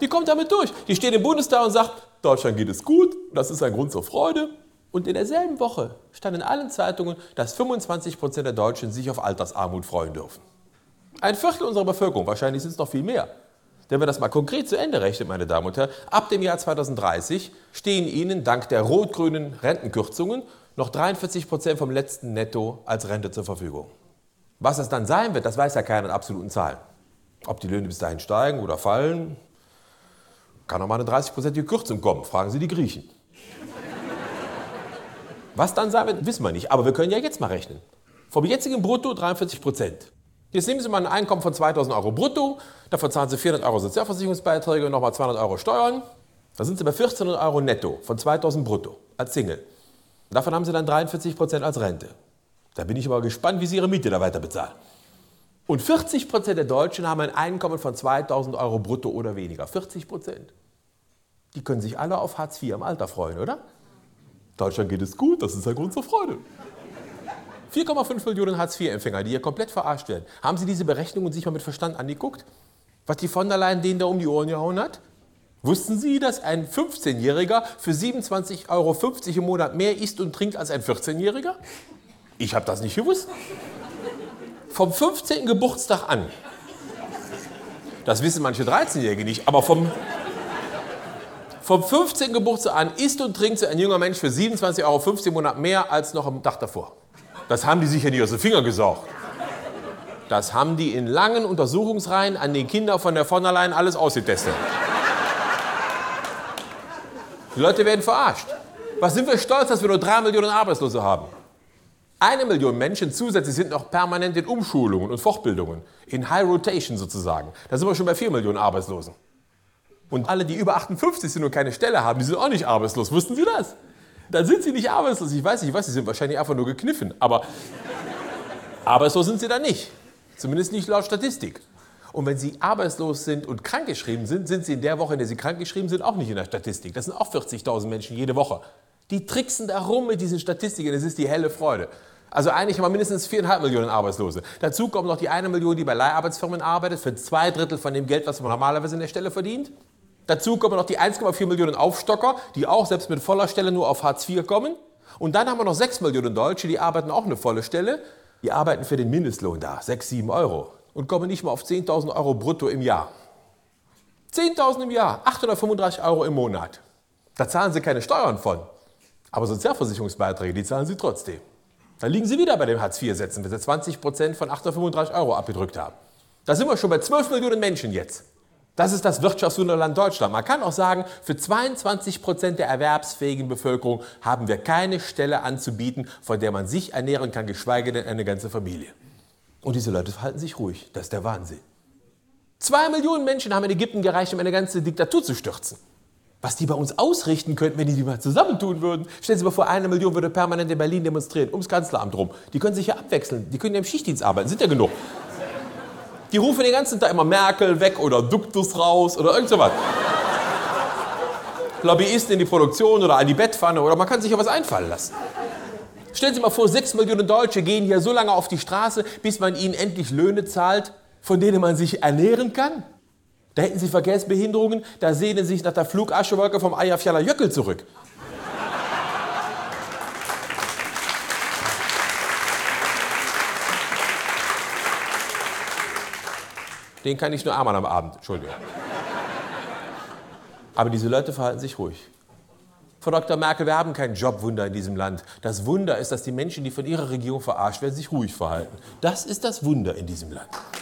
Die kommt damit durch. Die steht im Bundestag und sagt, Deutschland geht es gut, das ist ein Grund zur Freude. Und in derselben Woche stand in allen Zeitungen, dass 25% der Deutschen sich auf Altersarmut freuen dürfen. Ein Viertel unserer Bevölkerung, wahrscheinlich sind es noch viel mehr. Wenn wir das mal konkret zu Ende rechnen, meine Damen und Herren, ab dem Jahr 2030 stehen Ihnen dank der rot-grünen Rentenkürzungen noch 43% vom letzten Netto als Rente zur Verfügung. Was es dann sein wird, das weiß ja keiner in absoluten Zahlen. Ob die Löhne bis dahin steigen oder fallen, kann noch mal eine 30%ige Kürzung kommen. Fragen Sie die Griechen. Was dann sein wird, wissen wir nicht. Aber wir können ja jetzt mal rechnen. Vom jetzigen Brutto 43%. Jetzt nehmen Sie mal ein Einkommen von 2.000 Euro brutto, davon zahlen Sie 400 Euro Sozialversicherungsbeiträge und nochmal 200 Euro Steuern. Da sind Sie bei 1.400 Euro netto von 2.000 brutto als Single. Davon haben Sie dann 43% als Rente. Da bin ich aber gespannt, wie Sie Ihre Miete da weiter bezahlen. Und 40% der Deutschen haben ein Einkommen von 2.000 Euro brutto oder weniger. 40%. Die können sich alle auf Hartz IV im Alter freuen, oder? Deutschland geht es gut, das ist ein Grund zur Freude. 4,5 Millionen Hartz-IV-Empfänger, die hier komplett verarscht werden. Haben Sie diese Berechnungen sich mal mit Verstand angeguckt? Was die von der Leyen denen da um die Ohren gehauen hat? Wussten Sie, dass ein 15-Jähriger für 27,50 Euro im Monat mehr isst und trinkt als ein 14-Jähriger? Ich habe das nicht gewusst. Vom 15. Geburtstag an. Das wissen manche 13-Jährige nicht, aber vom 15. Geburtstag an isst und trinkt ein junger Mensch für 27,50 Euro im Monat mehr als noch am Tag davor. Das haben die sicher nicht aus den Fingern gesaugt. Das haben die in langen Untersuchungsreihen an den Kindern von der von der Leyen alles ausgetestet. Die Leute werden verarscht. Was sind wir stolz, dass wir nur 3 Millionen Arbeitslose haben? 1 Million Menschen zusätzlich sind noch permanent in Umschulungen und Fortbildungen, in High Rotation sozusagen. Da sind wir schon bei 4 Millionen Arbeitslosen. Und alle, die über 58 sind und keine Stelle haben, die sind auch nicht arbeitslos. Wussten Sie das? Dann sind sie nicht arbeitslos. Ich weiß, sie sind wahrscheinlich einfach nur gekniffen. Aber arbeitslos sind sie dann nicht. Zumindest nicht laut Statistik. Und wenn sie arbeitslos sind und krankgeschrieben sind, sind sie in der Woche, in der sie krankgeschrieben sind, auch nicht in der Statistik. Das sind auch 40.000 Menschen jede Woche. Die tricksen da rum mit diesen Statistiken. Das ist die helle Freude. Also eigentlich haben wir mindestens 4,5 Millionen Arbeitslose. Dazu kommt noch die 1 Million, die bei Leiharbeitsfirmen arbeitet, für 2/3 von dem Geld, was man normalerweise in der Stelle verdient. Dazu kommen noch die 1,4 Millionen Aufstocker, die auch selbst mit voller Stelle nur auf Hartz IV kommen. Und dann haben wir noch 6 Millionen Deutsche, die arbeiten auch eine volle Stelle. Die arbeiten für den Mindestlohn da, 6, 7 Euro. Und kommen nicht mal auf 10.000 Euro brutto im Jahr. 10.000 im Jahr, 835 Euro im Monat. Da zahlen sie keine Steuern von. Aber Sozialversicherungsbeiträge, die zahlen sie trotzdem. Da liegen sie wieder bei den Hartz-IV-Sätzen, wenn sie 20% von 835 Euro abgedrückt haben. Da sind wir schon bei 12 Millionen Menschen jetzt. Das ist das Wirtschaftswunderland Deutschland. Man kann auch sagen, für 22% der erwerbsfähigen Bevölkerung haben wir keine Stelle anzubieten, von der man sich ernähren kann, geschweige denn eine ganze Familie. Und diese Leute verhalten sich ruhig. Das ist der Wahnsinn. 2 Millionen Menschen haben in Ägypten gereicht, um eine ganze Diktatur zu stürzen. Was die bei uns ausrichten könnten, wenn die mal zusammentun würden. Stellen Sie sich mal vor, 1 Million würde permanent in Berlin demonstrieren, ums Kanzleramt rum. Die können sich ja abwechseln, die können ja im Schichtdienst arbeiten, sind ja genug. Die rufen den ganzen Tag immer Merkel weg oder Duktus raus oder irgend sowas. Lobbyisten in die Produktion oder an die Bettpfanne oder man kann sich ja was einfallen lassen. Stellen Sie mal vor, 6 Millionen Deutsche gehen hier so lange auf die Straße, bis man ihnen endlich Löhne zahlt, von denen man sich ernähren kann. Da hätten Sie Verkehrsbehinderungen, da sehnen Sie sich nach der Flugaschewolke vom Eyjafjallajökull zurück. Den kann ich nur einmal am Abend, Entschuldigung. Aber diese Leute verhalten sich ruhig. Frau Dr. Merkel, wir haben kein Jobwunder in diesem Land. Das Wunder ist, dass die Menschen, die von ihrer Regierung verarscht werden, sich ruhig verhalten. Das ist das Wunder in diesem Land.